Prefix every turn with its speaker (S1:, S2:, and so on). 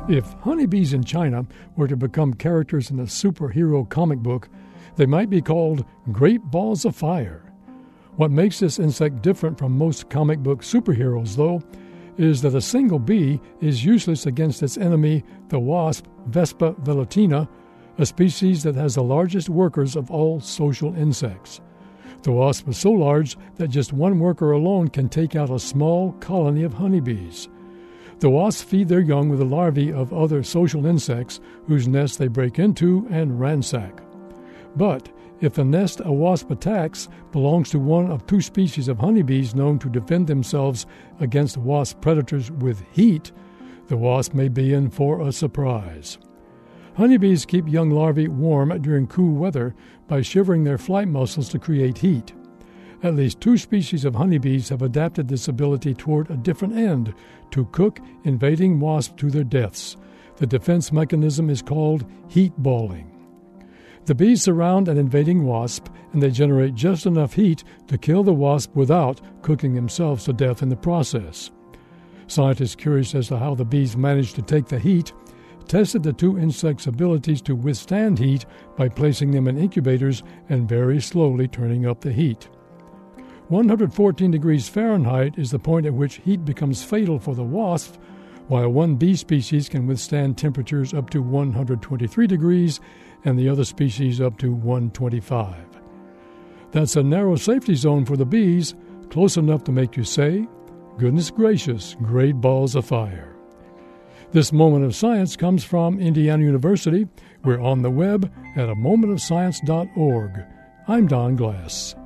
S1: If honeybees in China were to become characters in a superhero comic book, they might be called Great Balls of Fire. What makes this insect different from most comic book superheroes, though, is that a single bee is useless against its enemy, the wasp Vespa velutina, a species that has the largest workers of all social insects. The wasp is so large that just one worker alone can take out a small colony of honeybees. The wasps feed their young with the larvae of other social insects whose nests they break into and ransack. But if the nest a wasp attacks belongs to one of two species of honeybees known to defend themselves against wasp predators with heat, the wasp may be in for a surprise. Honeybees keep young larvae warm during cool weather by shivering their flight muscles to create heat. At least two species of honeybees have adapted this ability toward a different end, to cook invading wasps to their deaths. The defense mechanism is called heat balling. The bees surround an invading wasp, and they generate just enough heat to kill the wasp without cooking themselves to death in the process. Scientists curious as to how the bees manage to take the heat tested the two insects' abilities to withstand heat by placing them in incubators and very slowly turning up the heat. 114 degrees Fahrenheit is the point at which heat becomes fatal for the wasp, while one bee species can withstand temperatures up to 123 degrees and the other species up to 125. That's a narrow safety zone for the bees, close enough to make you say, "Goodness gracious, great balls of fire." This Moment of Science comes from Indiana University. We're on the web at amomentofscience.org. I'm Don Glass.